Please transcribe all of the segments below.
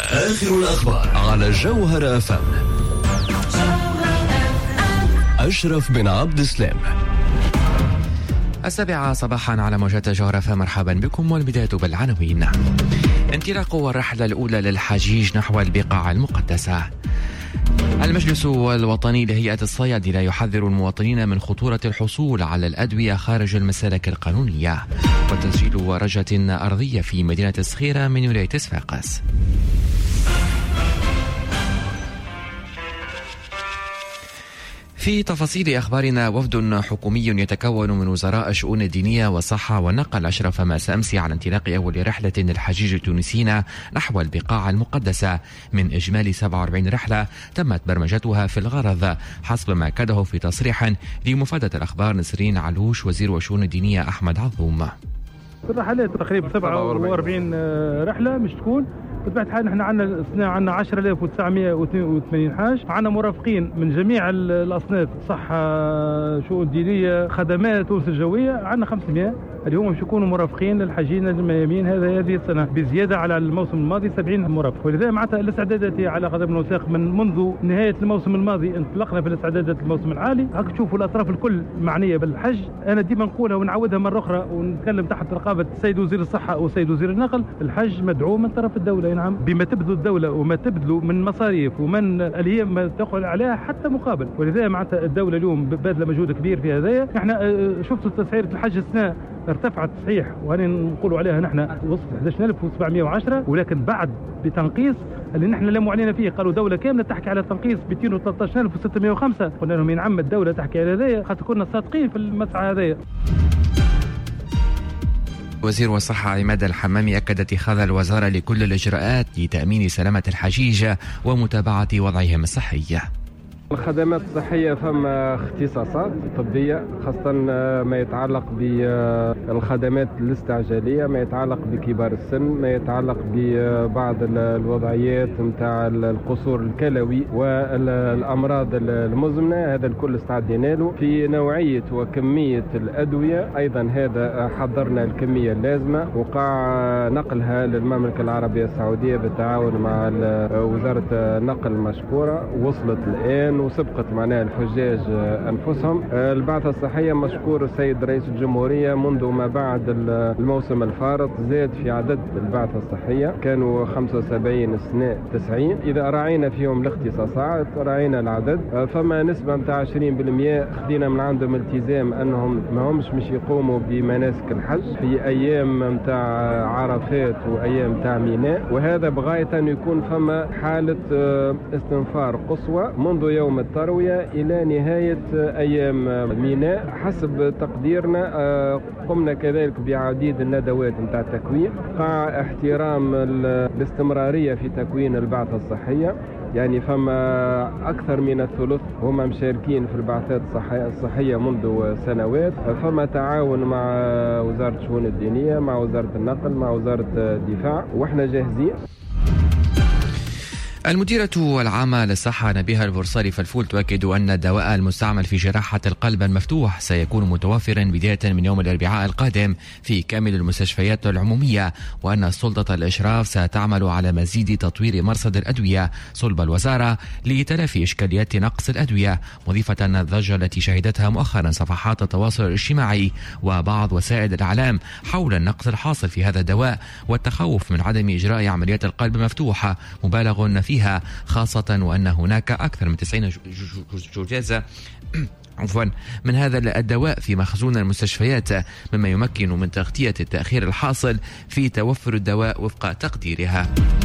آخر الأخبار على جوهر FM. أشرف بن عبد السلام. 7 صباحا على موجات جوهر FM. مرحبا بكم، والبداية بالعناوين. انطلاق الرحلة الأولى للحجيج نحو البقاع المقدسة. المجلس الوطني لهيئة الصيادلة يحذر المواطنين من خطورة الحصول على الأدوية خارج المسالك القانونية. وتسجيل ورجة أرضية في مدينة الصخيرة من ولاية صفاقس. في تفاصيل أخبارنا، وفد حكومي يتكون من وزراء الشؤون الدينية والصحة والنقل أشرف مساء أمس على انطلاق أول رحلة للحجيج التونسيين نحو البقاع المقدسة من إجمالي 47 رحلة تمت برمجتها في الغرض، حسب ما أكده في تصريح لمفادة الأخبار نسرين علوش وزير الشؤون الدينية أحمد عظوم. الرحلات تقريبا 47 رحلة مش تكون بطبيعة الحال. نحن عندنا 10982 حاج، عندنا مرافقين من جميع الأصناف، صحة، شؤون دينية، خدمات، تونس الجوية. عندنا 500 اليوم باش يكونوا مرافقين للحاجين الميامين هذه السنة، بزيادة على الموسم الماضي 70 مرافق. ولذا معناتها الاستعدادات على قدم وساق منذ نهاية الموسم الماضي انطلقنا في الاستعدادات الموسم الحالي. هاك تشوفوا الأطراف الكل معنية بالحج. أنا ديما نقولها ونعودها مرة أخرى ونتكلم تحت رقابة السيد وزير الصحة والسيد وزير النقل، الحج مدعوم من طرف الدولة. نعم، بما تبذل الدولة وما تبذل من مصاريف ومن الية ما تقول عليها حتى مقابل. ولذا معناتها الدولة اليوم باذله مجهود كبير في هذايا. نحن شفتوا تسعيرة الحج السنة ارتفعت صحيح، وهنا نقولوا عليها نحن وصلت 11710، ولكن بعد بتنقيص اللي نحن لموا علينا فيه. قالوا دولة كاملة تحكي على تنقيص 213605. قلنا لهم ينعم الدولة تحكي على هذايا، خاطر كنا صادقين في المسعى هذايا. وزير الصحة عماد الحمامي أكد اتخاذ الوزارة لكل الإجراءات لتأمين سلامة الحجيج ومتابعة وضعهم الصحي. الخدمات الصحية فما اختصاصات طبية، خاصة ما يتعلق بالخدمات الاستعجالية، ما يتعلق بكبار السن، ما يتعلق ببعض الوضعيات متاع القصور الكلوي والأمراض المزمنة. هذا الكل استعدينا له. في نوعية وكمية الأدوية أيضا هذا حضرنا الكمية اللازمة، وقع نقلها للمملكة العربية السعودية بالتعاون مع وزارة النقل المشكورة. وصلت الآن وسبقت معناها الحجاج أنفسهم. البعثة الصحية مشكور السيد رئيس الجمهورية منذ ما بعد الموسم الفارط زاد في عدد البعثة الصحية، كانوا 75 السنة 90. إذا راعينا فيهم الاختصاصات راعينا العدد، فما نسبة متاع 20% خدينا من عندهم التزام أنهم ما همش مش يقوموا بمناسك الحج في أيام متاع عرفات وأيام متاع ميناء، وهذا بغاية أن يكون فما حالة استنفار قصوى منذ يوم التروية إلى نهاية أيام ميناء. حسب تقديرنا قمنا كذلك بعديد الندوات متاع التكوين، قاع احترام الاستمرارية في تكوين البعثة الصحية. يعني فما أكثر من الثلث هم مشاركين في البعثات الصحية منذ سنوات. فما تعاون مع وزارة الشؤون الدينية، مع وزارة النقل، مع وزارة الدفاع، وإحنا جاهزين. المديرة العامة للصحة نبيهة البورصاري فالفول تؤكد أن الدواء المستعمل في جراحة القلب المفتوح سيكون متوفرا بداية من يوم الأربعاء القادم في كامل المستشفيات العمومية، وأن سلطة الإشراف ستعمل على مزيد تطوير مرصد الأدوية صلب الوزارة لتلافي إشكاليات نقص الأدوية، مضيفة أن الضجة التي شهدتها مؤخرا صفحات التواصل الاجتماعي وبعض وسائل الإعلام حول النقص الحاصل في هذا الدواء والتخوف من عدم إجراء عمليات القلب المفتوحة مبالغ فيها، خاصة وأن هناك أكثر من 90 جوجازة من هذا الدواء في مخزون المستشفيات، مما يمكن من تغطية التأخير الحاصل في توفر الدواء وفق تقديرها.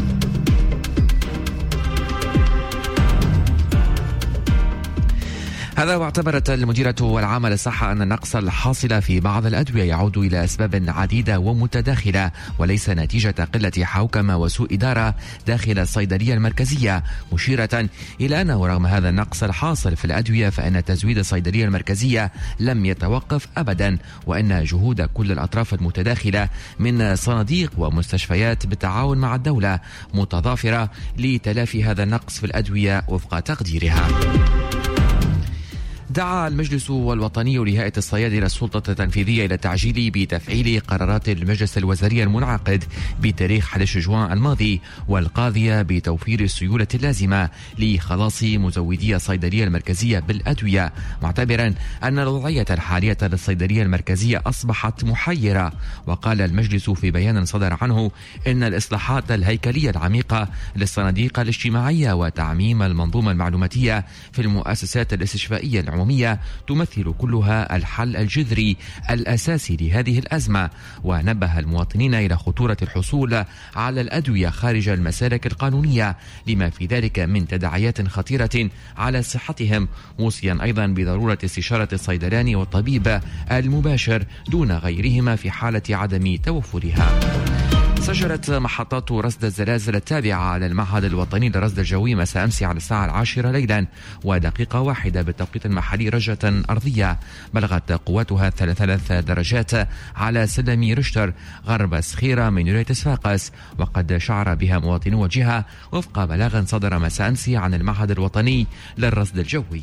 هذا واعتبرت المديرة العامة للصحة أن النقص الحاصل في بعض الأدوية يعود إلى أسباب عديدة ومتداخلة وليس نتيجة قلة حوكمة وسوء إدارة داخل الصيدلية المركزية، مشيرة إلى أنه رغم هذا النقص الحاصل في الأدوية فإن تزويد الصيدلية المركزية لم يتوقف أبدا، وأن جهود كل الأطراف المتداخلة من صناديق ومستشفيات بالتعاون مع الدولة متضافرة لتلافي هذا النقص في الأدوية وفق تقديرها. دعا المجلس الوطني لهيئة الصيادلة السلطة التنفيذية إلى التعجيل بتفعيل قرارات المجلس الوزاري المنعقد بتاريخ 11 جوان الماضي والقاضية بتوفير السيولة اللازمة لخلاص مزودي الصيدلية المركزية بالأدوية، معتبرا أن الوضعية الحالية للصيدلية المركزية أصبحت محيرة. وقال المجلس في بيان صدر عنه إن الإصلاحات الهيكلية العميقة للصناديق الاجتماعية وتعميم المنظومة المعلوماتية في المؤسسات الاستشفائية العمومية تمثل كلها الحل الجذري الأساسي لهذه الأزمة، ونبه المواطنين إلى خطورة الحصول على الأدوية خارج المسالك القانونية لما في ذلك من تداعيات خطيرة على صحتهم، موصيا أيضا بضرورة استشارة الصيدلاني والطبيب المباشر دون غيرهما في حالة عدم توفرها. سجلت محطات رصد الزلازل التابعة للمعهد الوطني للرصد الجوي مساء أمس على الساعة 10 ليلا ودقيقة واحدة بالتوقيت المحلي رجة أرضية بلغت قوتها 3 درجات على سلم ريشتر غرب سخيرة من ولاية صفاقس، وقد شعر بها مواطنو الجهة وفق بلاغ صدر مساء أمس عن المعهد الوطني للرصد الجوي.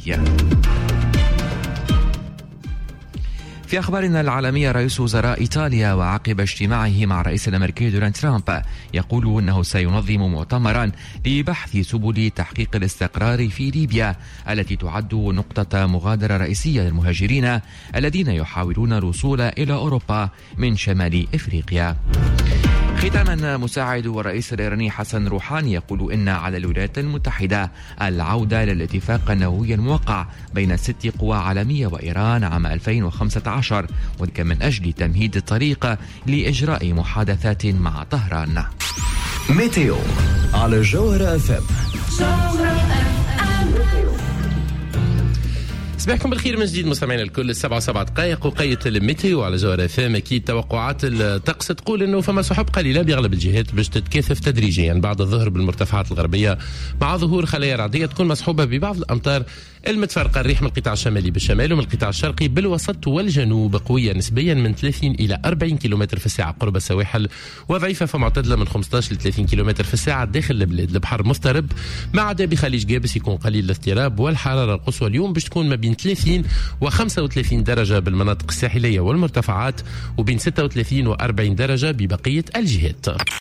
في أخبارنا العالمية، رئيس وزراء إيطاليا وعقب اجتماعه مع الرئيس الأمريكي دونالد ترامب يقول أنه سينظم مؤتمرا لبحث سبل تحقيق الاستقرار في ليبيا التي تعد نقطة مغادرة رئيسية للمهاجرين الذين يحاولون الوصول إلى أوروبا من شمال إفريقيا. ختاما، مساعد الرئيس الإيراني حسن روحاني يقول إن على الولايات المتحدة العودة للاتفاق النووي الموقع بين 6 قوى عالمية وإيران عام 2015 وذلك من أجل تمهيد الطريق لإجراء محادثات مع طهران. ميتيو على جوهرة FM. صباحكم بالخير من جديد مستمعينا الكل. 7 دقائق وقية الميتيو على جوهرة FM. أكيد توقعات الطقس تقول أنه فما سحب قليلة بأغلب الجهات باش تتكاثف تدريجيا بعد الظهر بالمرتفعات الغربية مع ظهور خلايا رعدية تكون مصحوبة ببعض الأمطار المتفرقة. الريح من القطاع الشمالي بالشمال ومن القطاع الشرقي بالوسط والجنوب قوية نسبيا من 30 إلى 40 كيلومتر في الساعة قرب السواحل، وضعيفة فمعتدلة من 15 ل 30 كيلومتر في الساعة داخل البلاد. البحر مضطرب ما عدا بخليج جابس يكون قليل الاضطراب، والحرارة القصوى اليوم باش تكون ما بين 30 و 35 درجة بالمناطق الساحلية والمرتفعات وبين 36 و 40 درجة ببقية الجهات.